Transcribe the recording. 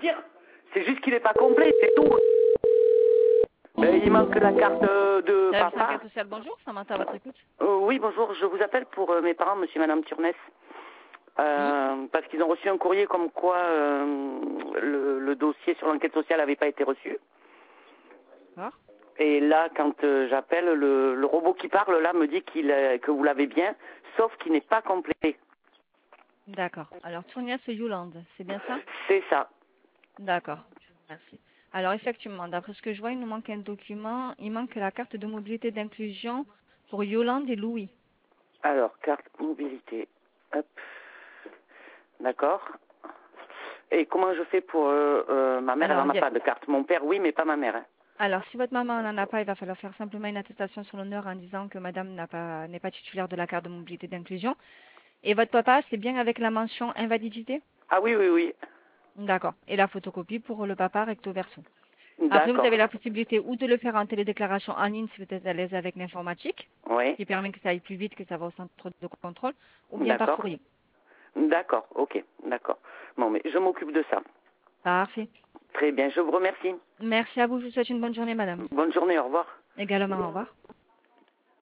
dire. C'est juste qu'il n'est pas complet, c'est tout. Il manque la carte de Service papa. enquête sociale, bonjour, Samantha, à votre écoute. Oui, bonjour, je vous appelle pour mes parents, monsieur et madame Turnès. Parce qu'ils ont reçu un courrier comme quoi le dossier sur l'enquête sociale n'avait pas été reçu. D'accord. Et là, quand j'appelle, le robot qui parle, là, me dit que vous l'avez bien, sauf qu'il n'est pas complet. D'accord. Alors, Tournias Yolande, c'est bien ça? C'est ça. D'accord. Merci. Alors, effectivement, d'après ce que je vois, il nous manque un document. Il manque la carte de mobilité d'inclusion pour Yolande et Louis. Alors, carte mobilité. Hop. D'accord. Et comment je fais pour... ma mère, Alors, elle n'en a pas de carte. Mon père, oui, mais pas ma mère. Hein. Alors, si votre maman n'en a pas, il va falloir faire simplement une attestation sur l'honneur en disant que madame n'est pas titulaire de la carte de mobilité d'inclusion. Et votre papa, c'est bien avec la mention invalidité? Ah oui, oui, oui. D'accord. Et la photocopie pour le papa recto verso. Après, vous D'accord. avez la possibilité ou de le faire en télédéclaration en ligne si vous êtes à l'aise avec l'informatique, Oui. qui permet que ça aille plus vite, que ça va au centre de contrôle, ou bien par D'accord. courrier. D'accord, ok, d'accord. Bon, mais je m'occupe de ça. Parfait. Très bien, je vous remercie. Merci à vous. Je vous souhaite une bonne journée, madame. Bonne journée, au revoir. Également, au revoir.